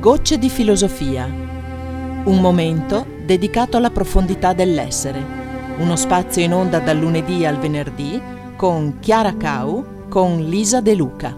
Gocce di filosofia. Un momento dedicato alla profondità dell'essere. Uno spazio in onda dal lunedì al venerdì con Chiara Cau, con Lisa De Luca.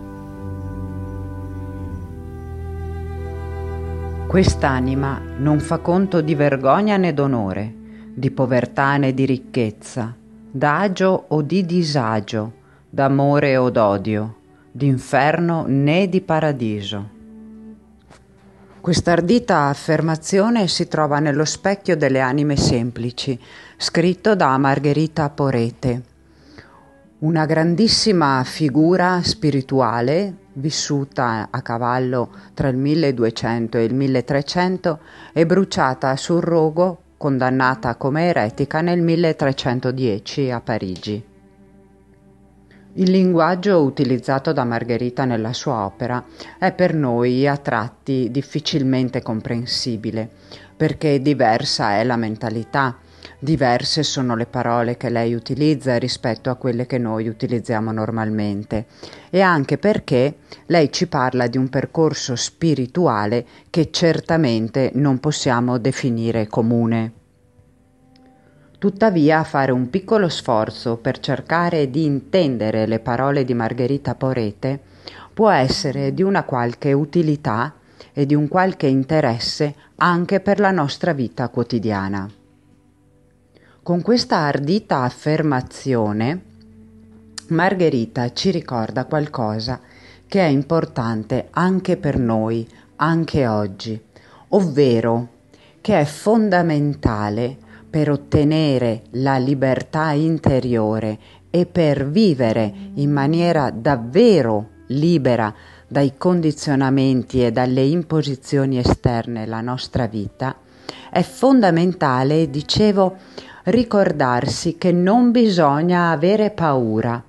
Quest'anima non fa conto di vergogna né d'onore, di povertà né di ricchezza, d'agio o di disagio, d'amore o d'odio, d'inferno né di paradiso. Quest'ardita affermazione si trova nello Specchio delle anime semplici, scritto da Margherita Porete, una grandissima figura spirituale vissuta a cavallo tra il 1200 e il 1300 e bruciata sul rogo, condannata come eretica nel 1310 a Parigi. Il linguaggio utilizzato da Margherita nella sua opera è per noi a tratti difficilmente comprensibile, perché diversa è la mentalità, diverse sono le parole che lei utilizza rispetto a quelle che noi utilizziamo normalmente, e anche perché lei ci parla di un percorso spirituale che certamente non possiamo definire comune. Tuttavia, fare un piccolo sforzo per cercare di intendere le parole di Margherita Porete può essere di una qualche utilità e di un qualche interesse anche per la nostra vita quotidiana. Con questa ardita affermazione, Margherita ci ricorda qualcosa che è importante anche per noi, anche oggi, ovvero che è fondamentale per ottenere la libertà interiore e per vivere in maniera davvero libera dai condizionamenti e dalle imposizioni esterne la nostra vita, è fondamentale, dicevo, ricordarsi che non bisogna avere paura.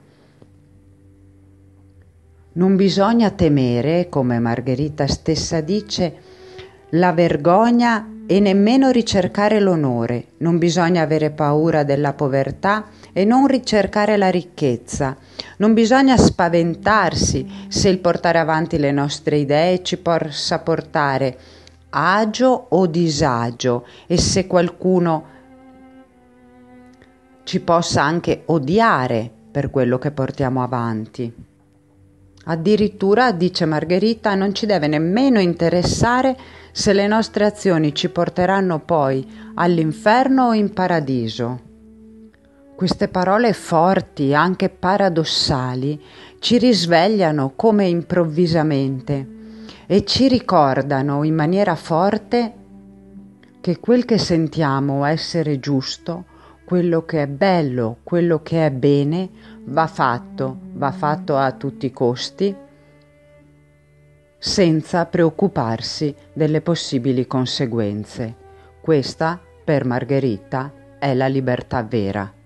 Non bisogna temere, come Margherita stessa dice, la vergogna e nemmeno ricercare l'onore. Non bisogna avere paura della povertà e non ricercare la ricchezza. Non bisogna spaventarsi se il portare avanti le nostre idee ci possa portare agio o disagio e se qualcuno ci possa anche odiare per quello che portiamo avanti. Addirittura, dice Margherita, non ci deve nemmeno interessare se le nostre azioni ci porteranno poi all'inferno o in paradiso. Queste parole forti, anche paradossali, ci risvegliano come improvvisamente e ci ricordano in maniera forte che quel che sentiamo essere giusto, quello che è bello, quello che è bene, va fatto a tutti i costi, senza preoccuparsi delle possibili conseguenze. Questa, per Margherita, è la libertà vera.